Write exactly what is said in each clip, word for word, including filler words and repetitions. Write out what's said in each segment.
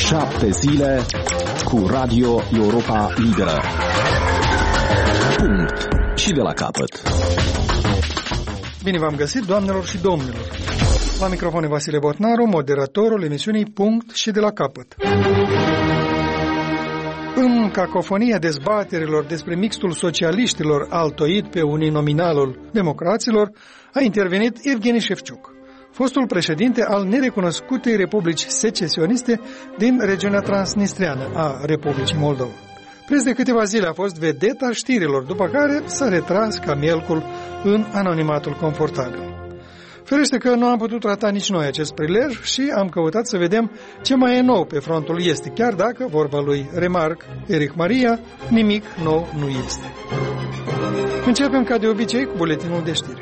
Șapte zile cu Radio Europa Liberă. Punct. Și de la capăt. Bine v-am găsit, doamnelor și domnilor. La microfon e Vasile Botnaru, moderatorul emisiunii Punct și de la capăt. În cacofonia dezbaterilor despre mixtul socialiștilor altoit pe uninominalul democraților, a intervenit Evgeni Șefciuc, fostul președinte al nerecunoscutei republici secesioniste din regiunea transnistreană a Republicii Moldova. Preț de câteva zile a fost vedeta știrilor, după care s-a retras ca mielcul în anonimatul confortabil. Ferește că nu am putut trata nici noi acest prilej și am căutat să vedem ce mai e nou pe frontul estic, chiar dacă, vorba lui Remarc Erich Maria, nimic nou nu este. Începem ca de obicei cu buletinul de știri.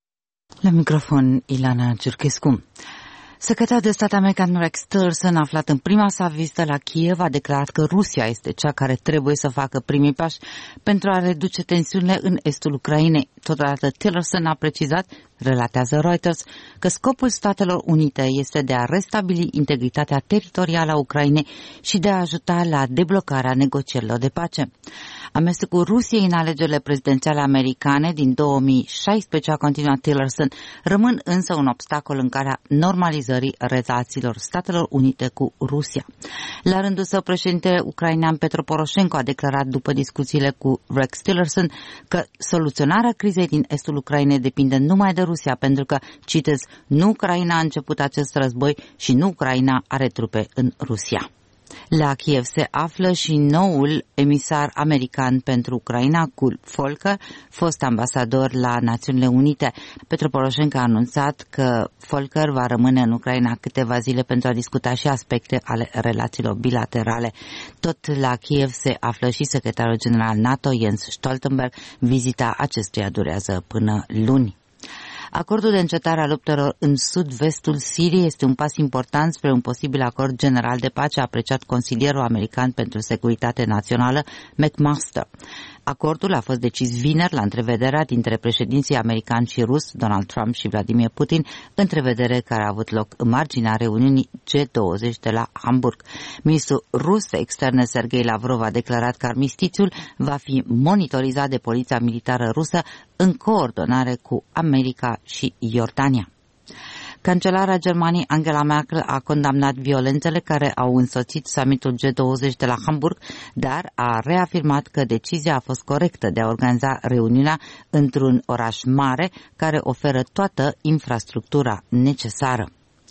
La microfon, Ilana Ciurchescu. Secretarul de stat american Rex Tillerson, aflat în prima sa vizită la Kiev, a declarat că Rusia este cea care trebuie să facă primii pași pentru a reduce tensiunile în estul Ucrainei. Totodată, Tillerson a precizat, relatează Reuters, că scopul Statelor Unite este de a restabili integritatea teritorială a Ucrainei și de a ajuta la deblocarea negocierilor de pace. Amestecul Rusiei în alegerile prezidențiale americane din două mii șaisprezece, a continuat Tillerson, rămân însă un obstacol în calea normalizării relațiilor Statelor Unite cu Rusia. La rândul său, președintele ucrainean Petro Poroșenko a declarat după discuțiile cu Rex Tillerson că soluționarea crizei din estul Ucrainei depinde numai de Rusia, pentru că, citez, nu Ucraina a început acest război și nu Ucraina are trupe în Rusia. La Kiev se află și noul emisar american pentru Ucraina, Kurt Volker, fost ambasador la Națiunile Unite. Petro Poroșenko a anunțat că Volker va rămâne în Ucraina câteva zile pentru a discuta și aspecte ale relațiilor bilaterale. Tot la Kiev se află și secretarul general NATO, Jens Stoltenberg. Vizita acestuia durează până luni. Acordul de încetare a luptelor în sud-vestul Siriei este un pas important spre un posibil acord general de pace, a apreciat consilierul american pentru securitate națională, McMaster. Acordul a fost decis vineri la întrevederea dintre președinții american și rus, Donald Trump și Vladimir Putin, întrevedere care a avut loc în marginea reuniunii G douăzeci de la Hamburg. Ministrul rus de externe Sergei Lavrov a declarat că armistițiul va fi monitorizat de poliția militară rusă în coordonare cu America și Iordania. Cancelarea Germaniei Angela Merkel a condamnat violențele care au însoțit summitul G douăzeci de la Hamburg, dar a reafirmat că decizia a fost corectă de a organiza reuniunea într-un oraș mare care oferă toată infrastructura necesară.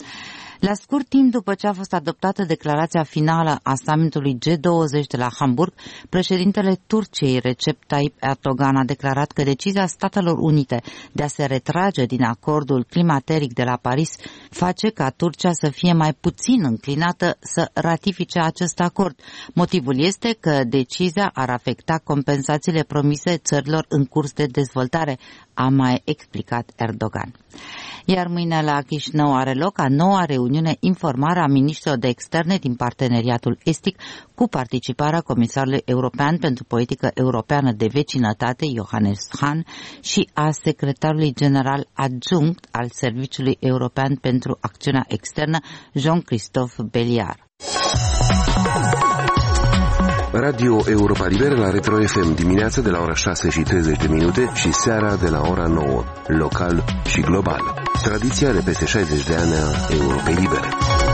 La scurt timp după ce a fost adoptată declarația finală a summitului G douăzeci de la Hamburg, președintele Turciei Recep Tayyip Erdogan a declarat că decizia Statelor Unite de a se retrage din acordul climateric de la Paris face ca Turcia să fie mai puțin înclinată să ratifice acest acord. Motivul este că decizia ar afecta compensațiile promise țărilor în curs de dezvoltare, a mai explicat Erdogan. Iar mâine la Chișinău are loc a noua reuniune informară a miniștrilor de externe din Parteneriatul Estic, cu participarea Comisarului European pentru Politică Europeană de Vecinătate, Johannes Hahn, și a Secretarului General Adjunct al Serviciului European pentru Acțiunea Externă, Jean-Christophe Belliard. Radio Europa Liberă la Retro F M, dimineața de la ora șase și treizeci de minute și seara de la ora nouă, local și global. Tradiția de peste șaizeci de ani a Europei Libere.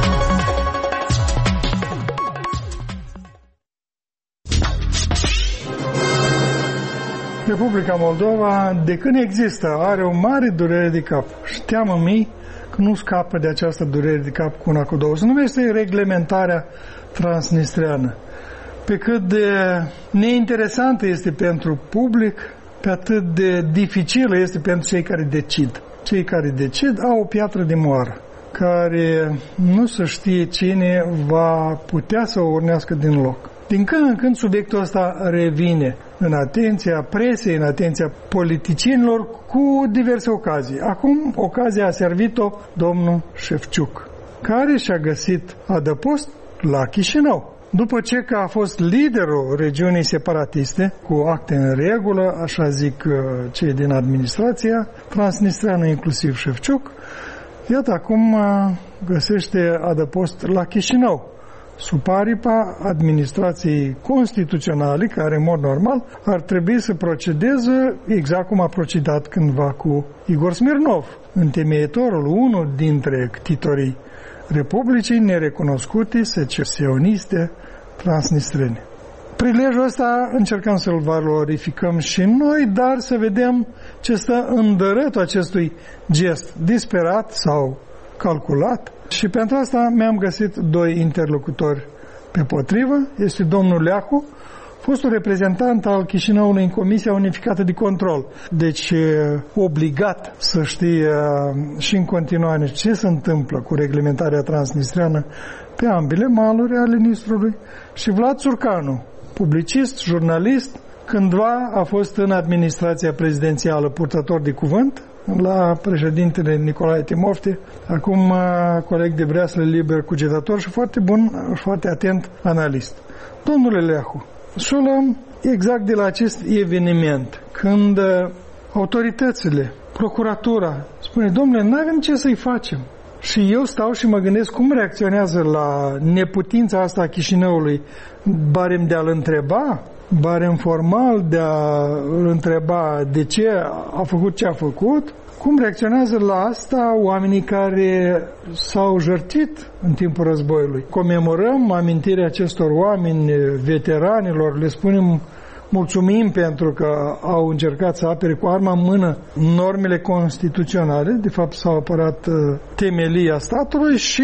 Republica Moldova, de când există, are o mare durere de cap. Și teamă mie că nu scapă de această durere de cap cu una cu două. Se numește reglementarea transnistreană. Pe cât de neinteresantă este pentru public, pe atât de dificilă este pentru cei care decid. Cei care decid au o piatră de moară, care nu se știe cine va putea să o urnească din loc. Din când în când subiectul ăsta revine în atenția presei, în atenția politicienilor, cu diverse ocazii. Acum, ocazia a servit-o domnul Șefciuc, care și-a găsit adăpost la Chișinău. După ce că a fost liderul regiunii separatiste, cu acte în regulă, așa zic cei din administrația transnistreană, inclusiv Șefciuc, iată acum găsește adăpost la Chișinău. sub aripa administrației constituționale, care în mod normal ar trebui să procedeze exact cum a procedat cândva cu Igor Smirnov, întemeietorul, unul dintre ctitorii Republicii nerecunoscute secesioniste transnistrene. Prilejul ăsta încercăm să-l valorificăm și noi, dar să vedem ce stă în dărătul acestui gest disperat sau calculat. Și pentru asta mi-am găsit doi interlocutori pe potrivă. Este domnul Leahu, fostul reprezentant al Chișinăului în Comisia Unificată de Control. Deci obligat să știe și în continuare ce se întâmplă cu reglementarea transnistreană pe ambele maluri ale Nistrului. Și Vlad Țurcanu, publicist, jurnalist, cândva a fost în administrația prezidențială purtător de cuvânt la președintele Nicolae Timofte, acum coleg de breaslă, liber cugetător și foarte bun, foarte atent analist. Domnule Leahu, să luăm exact de la acest eveniment, când autoritățile, procuratura, spune, domnule, nu avem ce să-i facem. Și eu stau și mă gândesc cum reacționează la neputința asta a Chișinăului, barem de a-l întreba, barem formal de a-l întreba de ce a făcut ce a făcut, cum reacționează la asta oamenii care s-au jertfit în timpul războiului. Comemorăm amintirea acestor oameni, veteranilor, le spunem mulțumim pentru că au încercat să apere cu arma în mână normele constituționale, de fapt s-au apărat temelia statului și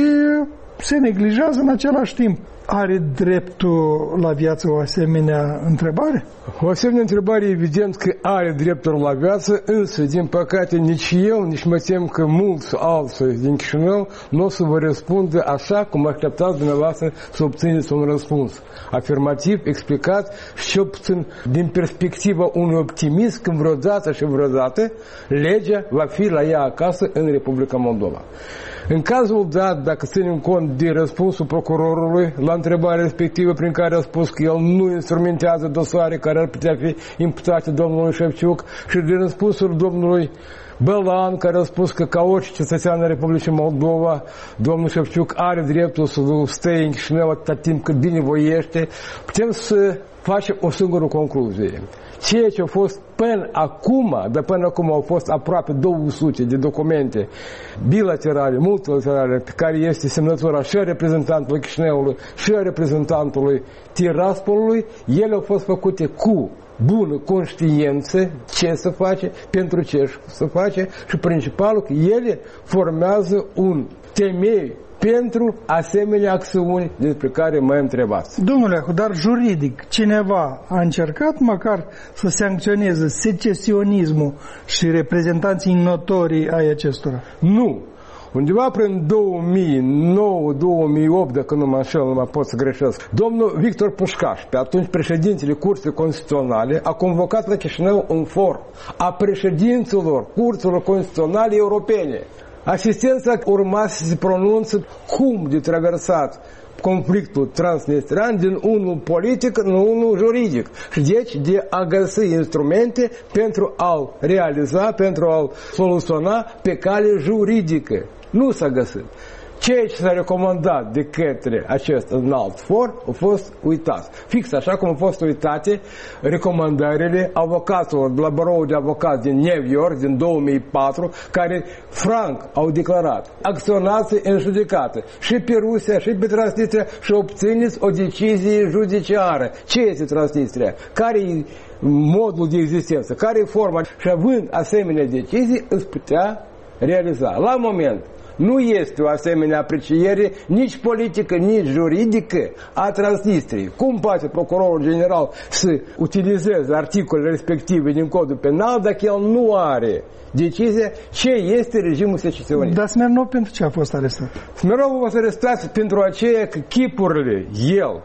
se neglijează în același timp. Are dreptul la viață o asemenea întrebare? O asemenea întrebare evident că are dreptul la viață, însă, din păcate, nici eu, nici mă tem că mulți alții din Chișinău nu o să vă răspundă așa cum așteptați dumneavoastră să obțineți un răspuns afirmativ, explicat și cel puțin din perspectiva unui optimist că vreodată și vreodată legea va fi la ea acasă în Republica Moldova. În cazul dat, dacă ținem cont de răspunsul procurorului la întrebarea respectivă prin care a spus că el nu instrumentează dosare care ar putea fi imputate domnului Șefciuc și de răspunsul domnului Bălan, care a spus că ca orice cetățean în Republicii Moldova, domnul Șefciuc are dreptul să stea în Chișinău atâta timp cât binevoiește, putem să facem o singură concluzie. Ceea ce a fost până acum, de până acum au fost aproape două sute de documente bilaterale, multilaterale, pe care este semnătura și a reprezentantului Chișinăului și a reprezentantului Tiraspolului, ele au fost făcute cu bună conștiință ce să face, pentru ce să face și principalul că ele formează un temei pentru asemenea acțiuni despre care mă întrebați. Domnule, dar juridic, cineva a încercat măcar să sancționeze secesionismul și reprezentanții notorii ai acestora? Nu. Undeva prin două mii nouă două mii opt, dacă nu mă înșel, nu mă pot să greșesc, domnul Victor Pușcaș, pe atunci președintele Curții Constituționale, a convocat la Chișinău un for a președinților Curților Constituționale Europene. Asistența urma să se pronunță cum de traversat conflictul transnistrean din unul politic în unul juridic și deci de a găsi instrumente pentru a-l realiza, pentru a-l soluționa pe cale juridică. Nu s-a găsit. Ceea ce s-a recomandat de către acest înalt for a fost uitat. Fix așa cum au fost uitate recomandările avocaților de la Baroul de Avocați din New York din două mii patru, care franc au declarat: acționați în judecată și pe Rusia și pe Transnistria și obțineți o decizie judiciară. Ce este Transnistria? Care e modul de existență? Care e forma? Și având asemenea decizii îți putea realiza. La moment nu este o asemenea apreciere nici politică, nici juridică a Transnistriei. Cum poate procurorul general să utilizeze articolele respective din codul penal dacă el nu are decizia ce este regimul secesionist? Dar Smirnov pentru ce a fost arestat? Smirnov a fost arestat pentru aceea că chipurile el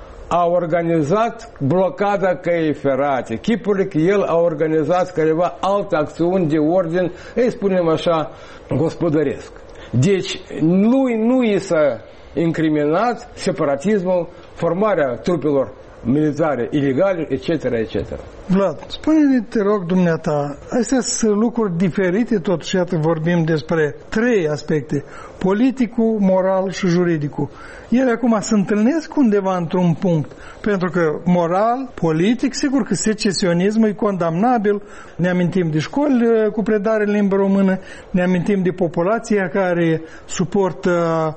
a organizat blocada căii ferate, chipurile că el a organizat careva alte acțiuni de ordin, îi spunem așa, gospodăresc. Deci, lui nu i s-a incriminat separatismul, formarea trupelor militare ilegale, et cetera, et cetera. Vlad, spune-ne, te rog, dumneata, astea sunt lucruri diferite, totuși, iată, vorbim despre trei aspecte. politicul, moral și juridicul. Ele acum se întâlnesc undeva într-un punct, pentru că moral, politic, sigur că secesionismul e condamnabil, ne amintim de școli cu predare în limbă română, ne amintim de populația care suportă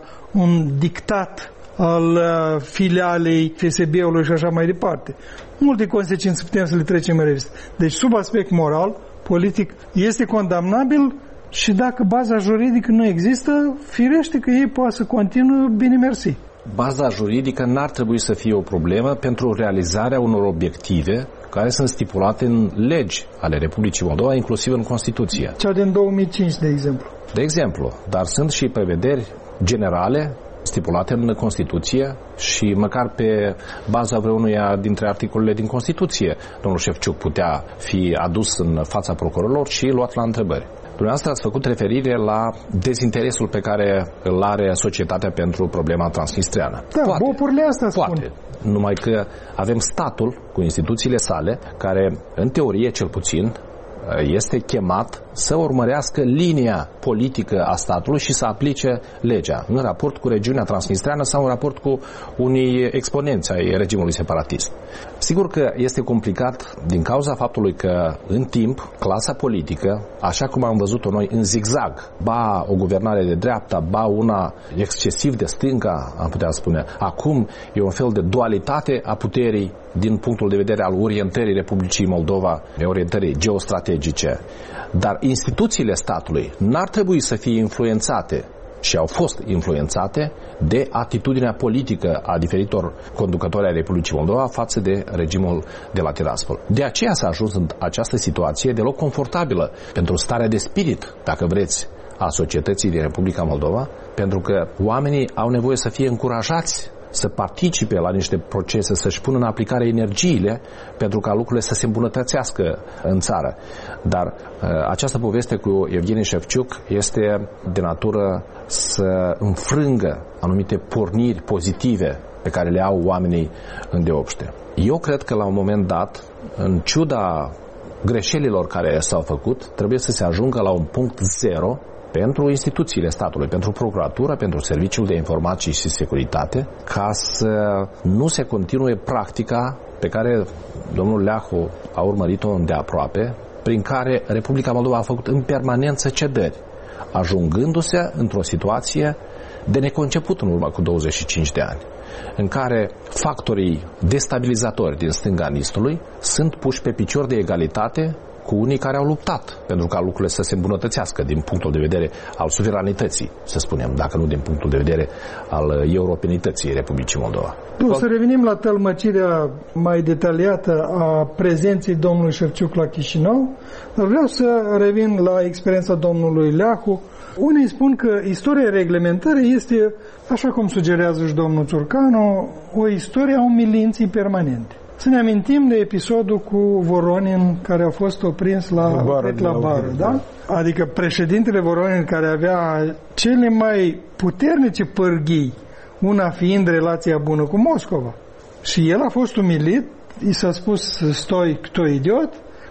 un dictat al filialei F S B-ului și așa mai departe. Multe consecințe putem să le trecem în revistă. Deci, sub aspect moral, politic, este condamnabil și dacă baza juridică nu există, firește că ei poate să continue bine mersi. Baza juridică n-ar trebui să fie o problemă pentru realizarea unor obiective care sunt stipulate în legi ale Republicii Moldova, inclusiv în Constituție. Cea din două mii cinci, de exemplu. De exemplu, dar sunt și prevederi generale stipulate în Constituție și măcar pe baza vreunuia dintre articolele din Constituție, domnul Șefciuc putea fi adus în fața procurorilor și luat la întrebări. Dumneavoastră ați făcut referire la dezinteresul pe care îl are societatea pentru problema transnistreană. Da, poate, bopurile astea spun. Poate. Numai că avem statul cu instituțiile sale care, în teorie cel puțin, este chemat să urmărească linia politică a statului și să aplice legea în raport cu regiunea transnistreană sau în raport cu unii exponenți ai regimului separatist. Sigur că este complicat din cauza faptului că în timp clasa politică, așa cum am văzut-o noi în zigzag, ba o guvernare de dreapta, ba una excesiv de stânga, am putea spune, acum e un fel de dualitate a puterii din punctul de vedere al orientării Republicii Moldova, orientării geostrategice. Dar instituțiile statului n-ar trebui să fie influențate și au fost influențate de atitudinea politică a diferitor conducători ai Republicii Moldova față de regimul de la Tiraspol. De aceea s-a ajuns în această situație deloc confortabilă pentru starea de spirit, dacă vreți, a societății din Republica Moldova, pentru că oamenii au nevoie să fie încurajați să participe la niște procese, să-și pună în aplicare energiile pentru ca lucrurile să se îmbunătățească în țară. Dar această poveste cu Evgeni Șefciuc este de natură să înfrângă anumite porniri pozitive pe care le au oamenii îndeopște. Eu cred că la un moment dat, în ciuda greșelilor care s-au făcut, trebuie să se ajungă la un punct zero pentru instituțiile statului, pentru procuratură, pentru Serviciul de Informații și Securitate, ca să nu se continue practica pe care domnul Leahu a urmărit-o îndeaproape, prin care Republica Moldova a făcut în permanență cedări, ajungându-se într-o situație de neconceput în urmă cu douăzeci și cinci de ani, în care factorii destabilizatori din stânga Nistului sunt puși pe picior de egalitate cu unii care au luptat pentru ca lucrurile să se îmbunătățească din punctul de vedere al suveranității, să spunem, dacă nu din punctul de vedere al europenității Republicii Moldova. Nu, să revenim la tălmăcirea mai detaliată a prezenței domnului Șefciuc la Chișinău, dar vreau să revin la experiența domnului Leahu. Unii spun că istoria reglementării este, așa cum sugerează și domnul Țurcanu, o istorie a umilinței permanente. Să ne amintim de episodul cu Voronin, care a fost oprins la, bară, la bară, da? Adică președintele Voronin, care avea cele mai puternice pârghii, una fiind relația bună cu Moscova. Și el a fost umilit, i s-a spus, stoi, tu idiot,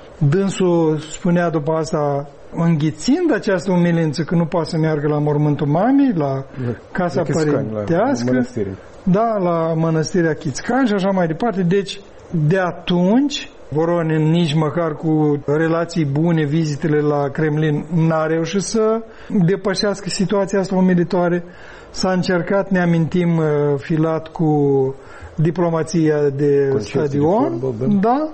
dânsul spunea după asta, înghițind această umilință, că nu poate să meargă la mormântul mamei, la casa părintească, da, la mănăstirea Chițcan și așa mai departe. Deci, de atunci, Voronin nici măcar cu relații bune, vizitele la Kremlin, n-a reușit să depășească situația asta umilitoare. S-a încercat, ne amintim, filat cu diplomația de Concestii stadion, de da.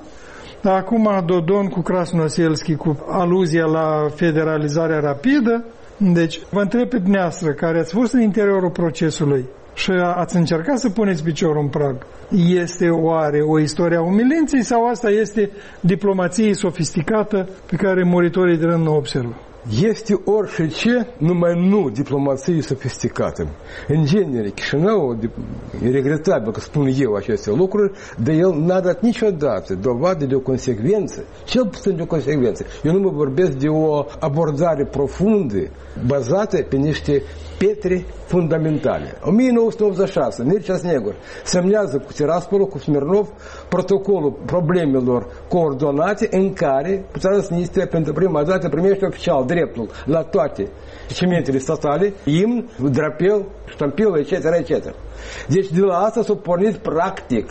Acum Dodon cu Krasnoselski, cu aluzia la federalizarea rapidă. Deci, vă întreb pe dumneavoastră, care ați fost în interiorul procesului și ați încercat să puneți piciorul în prag, este oare o istorie a umilinței sau asta este diplomație sofisticată pe care muritorii de rând nu observă? Este orice, numai nu diplomație sofisticată. În genere, Chișinău, e regretabil că spun eu aceste lucruri, dar el n-a dat niciodată dovadă de o consecvență, cel puțin de o consecvență. Eu nu mă vorbesc de o abordare profundă, bazată pe niște pietre fundamentale. o mie nouă sute optzeci și șase, Mircea Snegur semnează cu Tiraspolul, cu Smirnov, protocolul problemelor coordonate în care Transnistria pentru prima dată primește oficial dreptul la toate cimentele statale, imn, drapel, ștampilă, et cetera, et cetera. Deci de la asta s-a pornit practic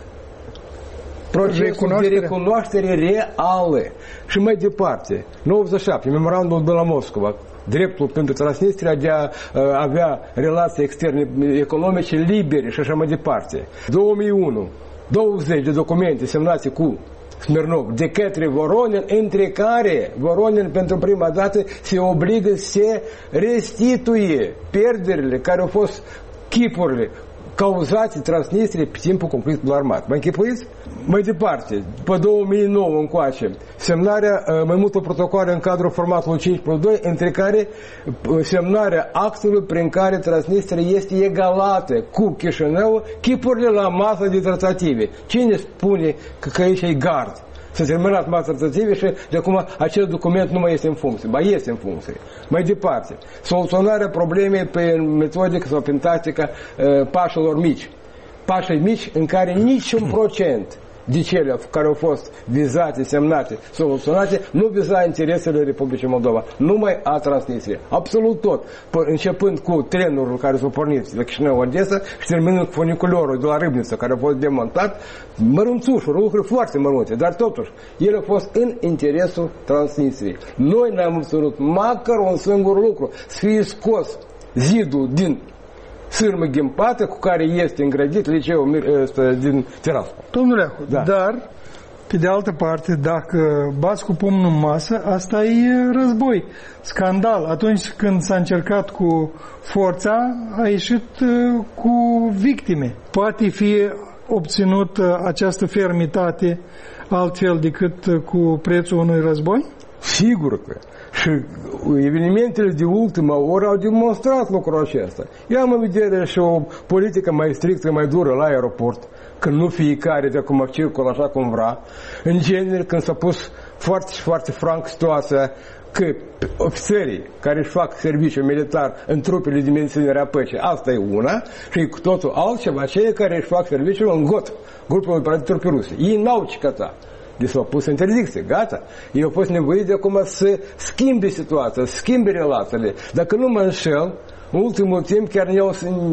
procesul de recunoaștere reală. Și mai departe, nouăzeci și șapte, memorandumul de la Moscova, dreptul pentru Transnistria de a uh, avea relații externe economice libere și așa mai departe. două mii unu, douăzeci de documente semnate cu Smirnov de către Voronin, între care Voronin pentru prima dată se obligă să restituie pierderile care au fost, chipurile cauzate Transnistriei pe timpul conflictului armat. Mă închipuiți? Mai departe, pe două mii nouă încoace, semnarea mai multe protocoale în cadrul formatului cinci plus doi, între care semnarea actului prin care Transnistria este egalată cu Chișinău, chipurile la masă de tratative. Cine spune că, că aici e gard? S-a terminat masa tratative și de acum acest document nu mai este în funcție. Ba este în funcție. Mai departe, soluționarea problemei pe metodică sau prin tactica uh, pașilor mici. Pașii mici în care niciun procent de cele care au fost vizate, semnate, soluționate, nu viza interesele Republicii Moldova, numai a Transnistriei. Absolut tot. Începând cu trenul care s-a pornit de Chișinău-Odessa și terminând cu funiculorul de la Râbniță, care a fost demontat, mărunțușuri, lucruri foarte mărunte, dar totuși, el a fost în interesul Transnistriei. Noi ne-am obținut măcar un singur lucru, să fie scos zidul din sârmă ghimpată cu care este îngrădit liceul din Tiraspol. Domnule Ahu, da. Dar, pe de altă parte, dacă bați cu pumnul în masă, asta e război, scandal. Atunci când s-a încercat cu forța, a ieșit cu victime. Poate fi obținut această fermitate altfel decât cu prețul unui război? Sigur că. Și evenimentele de ultima oră au demonstrat lucrul acesta. Eu am în vedere și o politică mai strictă, mai dură la aeroport, când nu fiecare de acum circulă așa cum vrea. În genere, când s-a pus foarte și foarte franc situația că ofițerii care își fac serviciu militar în trupele de menținere a păcii, asta e una, și cu totul altceva, cei care își fac serviciu în G O T, grupul operativ trupe ruse. Ei n-au cicătat. Deci s-au pus interdicție, gata. Ei au fost nevoiți de acum să schimbe situația, să schimbe relațiile. Dacă nu mă înșel, în ultimul timp chiar ne-au,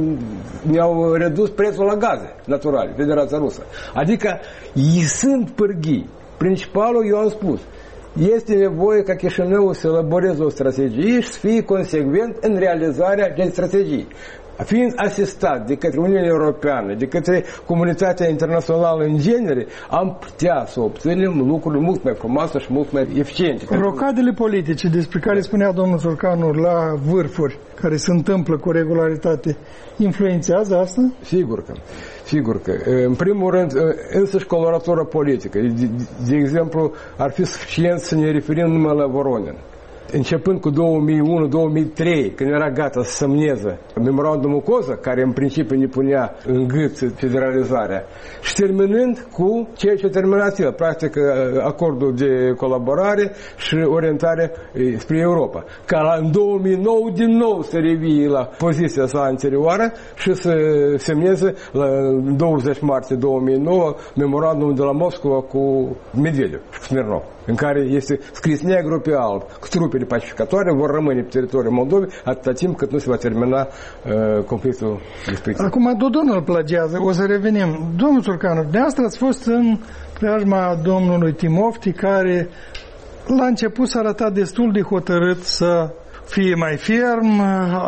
ne-au redus prețul la gaze naturale, Federația Rusă. Adică ei sunt pârghii. Principalul, eu am spus, este nevoie ca Chișinău să elaboreze o strategie și să fie consecvent în realizarea acestei strategii. Fiind asistat de către Uniunea Europeană, de către comunitatea internațională în genere, am putea să obținem lucruri mult mai frumoase și mult mai eficiente. Rocadele politice despre care spunea domnul Țurcanu la vârfuri, care se întâmplă cu regularitate, influențează asta? Sigur că. Sigur că. În primul rând, însăși coloratura politică. De, de exemplu, ar fi suficient să ne referim numai la Voronin. Începând cu două mii unu două mii trei, când era gata să semneze memorandumul COZAC, care în principiu ne punea în gât federalizarea, și terminând cu ceea ce a terminat el, practic acordul de colaborare și orientare spre Europa. Ca în două mii nouă din nou să revii la poziția sa anterioară și să semneze la douăzeci martie două mii nouă memorandumul de la Moscova cu Medvedev și cu Smirnov, în care este scris negru pe alb, cu trupele pacificatoare vor rămâne pe teritoriul Moldovei atâta timp cât nu se va termina uh, conflictul respectiv. Acum Dodon îl plagează, o să revenim. Domnul Țurcanu, dumneavoastră ați fost în preajma domnului Timofti, care la început s-a arătat destul de hotărât să fie mai ferm.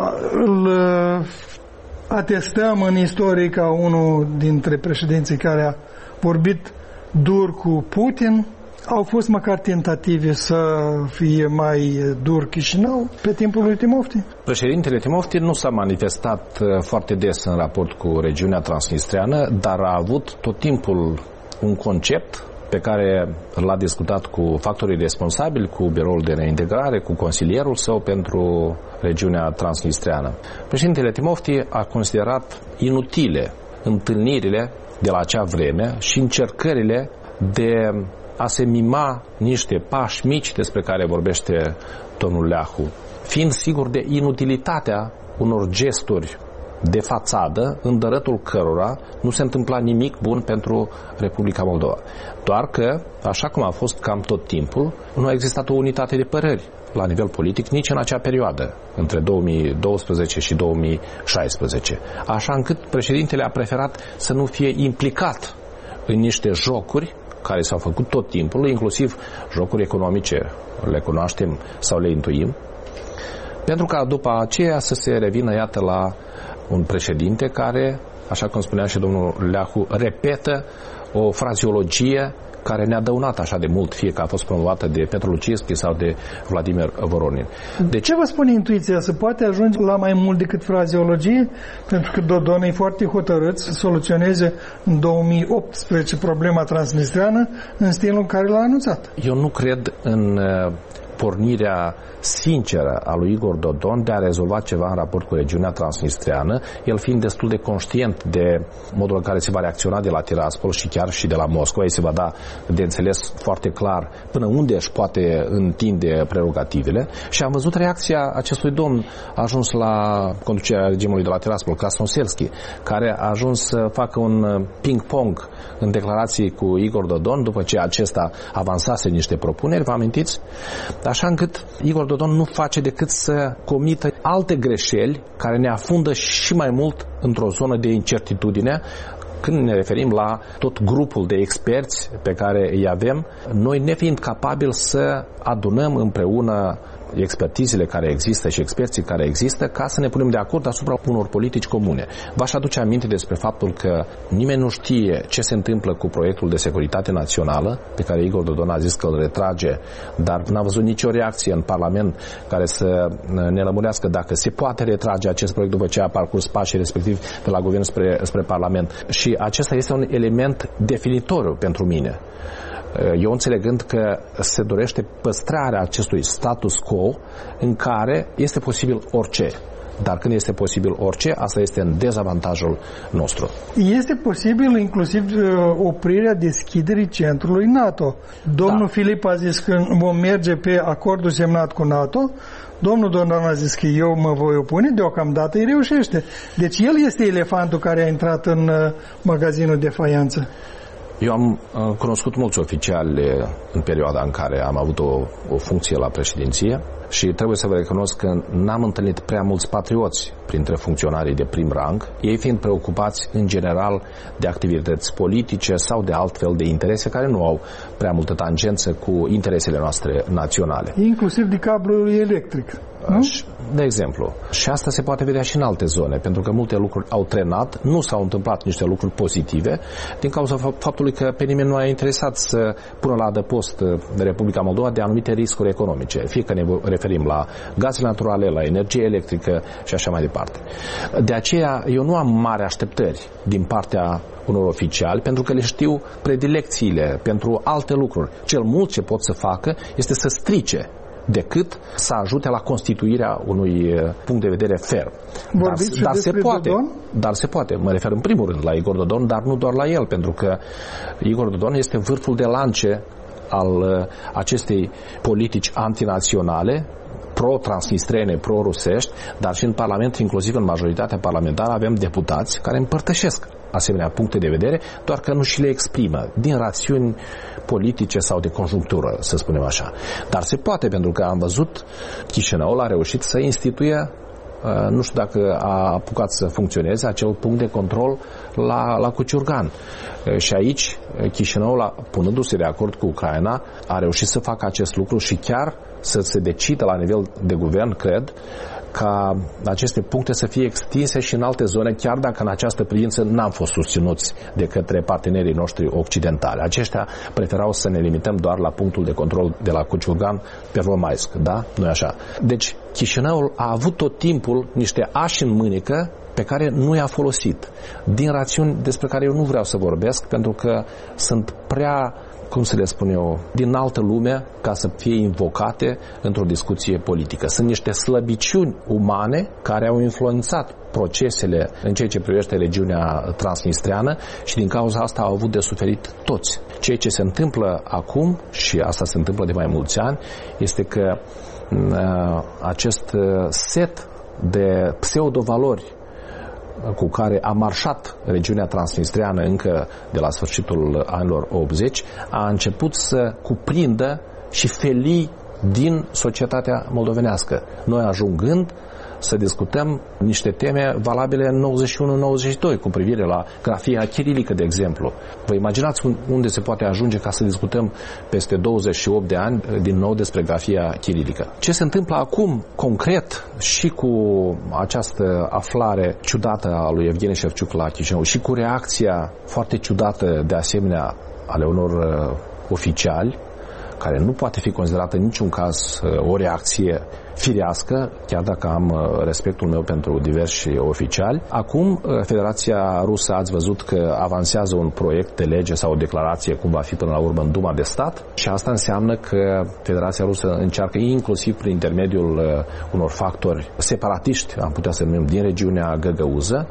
Îl atestăm în istorie ca unul dintre președinții care a vorbit dur cu Putin. Au fost măcar tentative să fie mai dur Chișinău pe timpul lui Timofti? Președintele Timofti nu s-a manifestat foarte des în raport cu regiunea transnistreană, dar a avut tot timpul un concept pe care l-a discutat cu factorii responsabili, cu biroul de reintegrare, cu consilierul său pentru regiunea transnistreană. Președintele Timofti a considerat inutile întâlnirile de la acea vreme și încercările de a se mima niște pași mici despre care vorbește domnul Leahu, fiind sigur de inutilitatea unor gesturi de fațadă, în dărătul cărora nu se întâmpla nimic bun pentru Republica Moldova. Doar că, așa cum a fost cam tot timpul, nu a existat o unitate de păreri la nivel politic nici în acea perioadă, între două mii douăsprezece și două mii șaisprezece. Așa încât președintele a preferat să nu fie implicat în niște jocuri care s-au făcut tot timpul, inclusiv jocuri economice, le cunoaștem sau le intuim, pentru ca după aceea să se revină, iată, la un președinte care, așa cum spunea și domnul Leahu, repetă o fraziologie care ne-a dăunat așa de mult, fie că a fost promovată de Petru Luciescu sau de Vladimir Voronin. Deci, ce vă spune intuiția? Se poate ajunge la mai mult decât frazeologie? Pentru că Dodon e foarte hotărât să soluționeze în două mii optsprezece problema transnistreană în stilul în care l-a anunțat. Eu nu cred în pornirea sinceră a lui Igor Dodon de a rezolva ceva în raport cu regiunea transnistreană, el fiind destul de conștient de modul în care se va reacționa de la Tiraspol și chiar și de la Moscova. Ei se va da de înțeles foarte clar până unde își poate întinde prerogativele și am văzut reacția acestui domn a ajuns la conducerea regimului de la Tiraspol, Krasnoselski, care a ajuns să facă un ping-pong în declarații cu Igor Dodon după ce acesta avansase niște propuneri, vă amintiți? Așa încât Igor Dodon nu face decât să comită alte greșeli care ne afundă și mai mult într-o zonă de incertitudine. Când ne referim la tot grupul de experți pe care îi avem, noi nefiind capabili să adunăm împreună expertizele care există și experții care există ca să ne punem de acord asupra unor politici comune. V-aș aduce aminte despre faptul că nimeni nu știe ce se întâmplă cu proiectul de securitate națională, pe care Igor Dodon a zis că îl retrage, dar n-a văzut nicio reacție în Parlament care să ne lămurească dacă se poate retrage acest proiect după ce a parcurs pașii respectiv de la guvern spre, spre Parlament. Și acesta este un element definitoriu pentru mine. Eu înțelegând că se dorește păstrarea acestui status quo în care este posibil orice. Dar când este posibil orice, asta este în dezavantajul nostru. Este posibil inclusiv oprirea deschiderii centrului NATO. Domnul da. Filip a zis că vom merge pe acordul semnat cu NATO. Domnul Dodon a zis că eu mă voi opune, deocamdată îi reușește. Deci el este elefantul care a intrat în magazinul de faianță. Eu am uh, cunoscut mulți oficiali în perioada în care am avut o, o funcție la președinție și trebuie să vă recunosc că n-am întâlnit prea mulți patrioți printre funcționarii de prim rang, ei fiind preocupați în general de activități politice sau de altfel de interese care nu au prea multă tangență cu interesele noastre naționale. Inclusiv de cablul electric. Nu? De exemplu. Și asta se poate vedea și în alte zone, pentru că multe lucruri au trenat, nu s-au întâmplat niște lucruri pozitive, din cauza faptului că pe nimeni nu a interesat să pună la adăpost Republica Moldova de anumite riscuri economice, fie că ne referim la gaze naturale, la energie electrică și așa mai departe. De aceea eu nu am mari așteptări din partea unor oficiali, pentru că le știu predilecțiile pentru alte lucruri. Cel mult ce pot să facă este să strice decât să ajute la constituirea unui punct de vedere ferm. Dar, dar se poate, Dodon? dar se poate. Mă refer în primul rând la Igor Dodon, dar nu doar la el, pentru că Igor Dodon este vârful de lance al acestei politici antinaționale, pro-transnistrene, pro-rusești, dar și în Parlament, inclusiv în majoritatea parlamentară, avem deputați care împărtășesc asemenea puncte de vedere, doar că nu și le exprimă din rațiuni politice sau de conjunctură, să spunem așa. Dar se poate, pentru că am văzut Chișinăul a reușit să instituie, nu știu dacă a apucat să funcționeze, acel punct de control la, la Cuciurgan. Și aici Chișinăul, punându-se de acord cu Ucraina, a reușit să facă acest lucru și chiar să se decidă la nivel de guvern, cred, ca aceste puncte să fie extinse și în alte zone, chiar dacă în această privință n-am fost susținuți de către partenerii noștri occidentali. Aceștia preferau să ne limităm doar la punctul de control de la Cuciurgan pe Romaisc, da? Nu-i așa? Deci Chișinăul a avut tot timpul niște ași în mânecă pe care nu i-a folosit, din rațiuni despre care eu nu vreau să vorbesc, pentru că sunt prea, cum să le spun eu, din altă lume ca să fie invocate într-o discuție politică. Sunt niște slăbiciuni umane care au influențat procesele în ceea ce privește regiunea transnistreană și din cauza asta au avut de suferit toți. Ceea ce se întâmplă acum, și asta se întâmplă de mai mulți ani, este că uh, acest set de pseudovalori cu care a marșat regiunea transnistreană încă de la sfârșitul anilor optzeci a început să cuprindă și felii din societatea moldovenească. Noi ajungând să discutăm niște teme valabile în nouăzeci și unu nouăzeci și doi cu privire la grafia chirilică, de exemplu. Vă imaginați unde se poate ajunge ca să discutăm peste douăzeci și opt de ani din nou despre grafia chirilică. Ce se întâmplă acum, concret, și cu această aflare ciudată a lui Evgeni Șevciuc la Chișinău și cu reacția foarte ciudată, de asemenea, ale unor uh, oficiali, care nu poate fi considerată în niciun caz o reacție firească, chiar dacă am respectul meu pentru diversi oficiali. Acum, Federația Rusă, ați văzut că avansează un proiect de lege sau o declarație, cum va fi până la urmă în Duma de Stat, și asta înseamnă că Federația Rusă încearcă, inclusiv prin intermediul unor factori separatiști, am putea să numim, din regiunea găgăuză,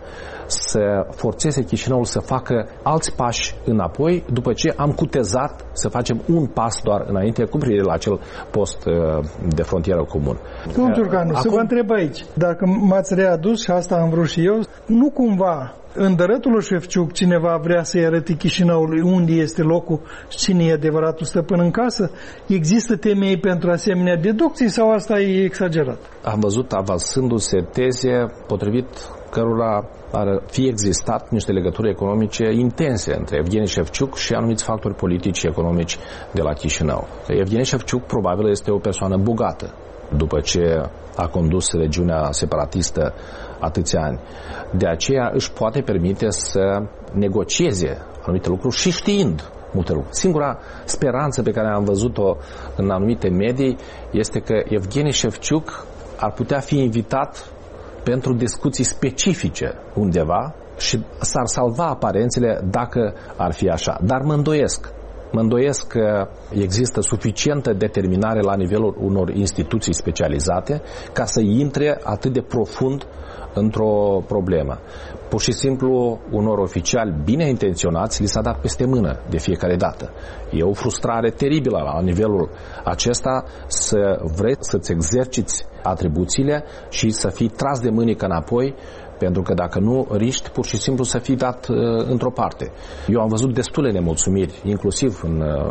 să forțeze Chișinăul să facă alți pași înapoi, după ce am cutezat să facem un pas doar înainte cu privire la acel post de frontieră comun. Domnul Ciurcanu, Acum... să vă întreb aici, dacă m-ați readus, și asta am vrut și eu, nu cumva în dărătul lui Șefciuc cineva vrea să-i arăte Chișinăului unde este locul și cine e adevăratul stăpân în casă? Există temei pentru asemenea deducții sau asta e exagerat? Am văzut avansându-se teze potrivit cărora ar fi existat niște legături economice intense între Evgeni Șevciuc și anumiți factori politici și economici de la Chișinău. Evgeni Șevciuc probabil este o persoană bogată, după ce a condus regiunea separatistă atâția ani. De aceea își poate permite să negocieze anumite lucruri și știind multe lucruri. Singura speranță pe care am văzut-o în anumite medii este că Evgeni Șevciuc ar putea fi invitat pentru discuții specifice undeva și s-ar salva aparențele dacă ar fi așa. Dar mă îndoiesc. Mă îndoiesc că există suficientă determinare la nivelul unor instituții specializate ca să intre atât de profund într-o problemă. Pur și simplu, unor oficiali bine intenționați li s-a dat peste mână de fiecare dată. E o frustrare teribilă la nivelul acesta să vrei să-ți exerciți atribuțiile și să fii tras de mânică înapoi, pentru că dacă nu, riști pur și simplu să fii dat uh, într-o parte. Eu am văzut destule nemulțumiri, inclusiv în, uh,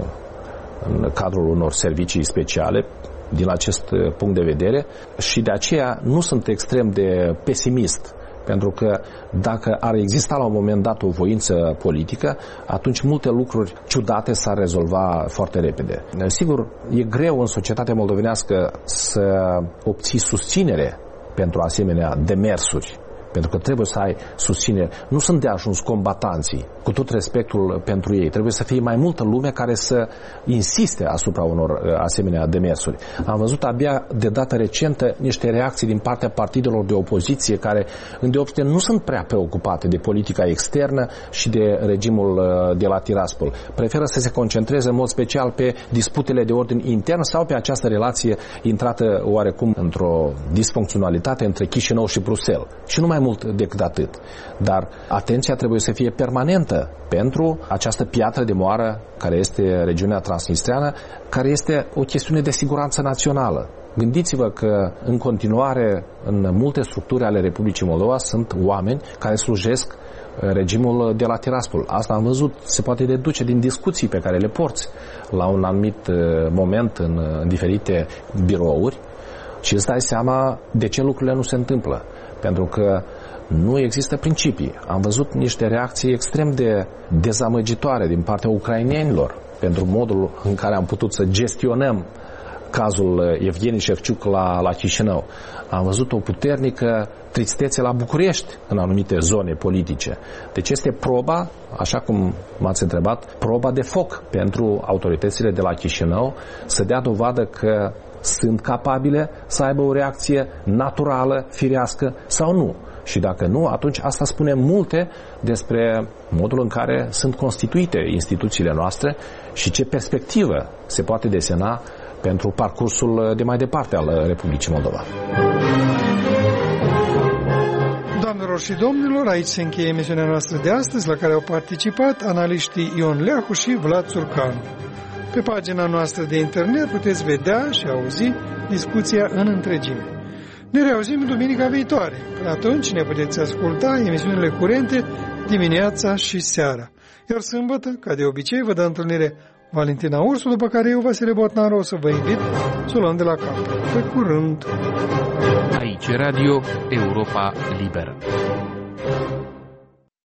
în cadrul unor servicii speciale, din acest uh, punct de vedere, și de aceea nu sunt extrem de pesimist, pentru că dacă ar exista la un moment dat o voință politică, atunci multe lucruri ciudate s-ar rezolva foarte repede. Sigur, e greu în societatea moldovenească să obții susținere pentru asemenea demersuri, pentru că trebuie să ai susținere. Nu sunt de ajuns combatanții, cu tot respectul pentru ei. Trebuie să fie mai multă lume care să insiste asupra unor asemenea demersuri. Am văzut abia de dată recentă niște reacții din partea partidelor de opoziție care, îndeopște, nu sunt prea preocupate de politica externă și de regimul de la Tiraspol. Preferă să se concentreze în mod special pe disputele de ordin intern sau pe această relație intrată oarecum într-o disfuncționalitate între Chișinău și Bruxelles. Și nu mai mult decât atât. Dar atenția trebuie să fie permanentă pentru această piatră de moară care este regiunea transnistreană, care este o chestiune de siguranță națională. Gândiți-vă că în continuare în multe structuri ale Republicii Moldova sunt oameni care slujesc regimul de la Tiraspol. Asta am văzut, se poate deduce din discuții pe care le porți la un anumit moment în, în diferite birouri și îți dai seama de ce lucrurile nu se întâmplă. Pentru că nu există principii. Am văzut niște reacții extrem de dezamăgitoare din partea ucrainenilor pentru modul în care am putut să gestionăm cazul Evgeni Șevciuc la, la Chișinău. Am văzut o puternică tristețe la București în anumite zone politice. Deci este proba, așa cum m-ați întrebat, proba de foc pentru autoritățile de la Chișinău să dea dovadă că sunt capabile să aibă o reacție naturală, firească sau nu. Și dacă nu, atunci asta spune multe despre modul în care sunt constituite instituțiile noastre și ce perspectivă se poate desena pentru parcursul de mai departe al Republicii Moldova. Doamnelor și domnilor, aici se încheie emisiunea noastră de astăzi, la care au participat analiștii Ion Leacu și Vlad Țurcanu. Pe pagina noastră de internet puteți vedea și auzi discuția în întregime. Ne reauzim duminica viitoare. Până atunci ne puteți asculta emisiunile curente dimineața și seara. Iar sâmbătă, ca de obicei, vă dă întâlnire Valentina Ursu, după care eu, Vasile Botnaru, o să vă invit să o luăm de la cap. Pe curând! Aici Radio Europa Liberă.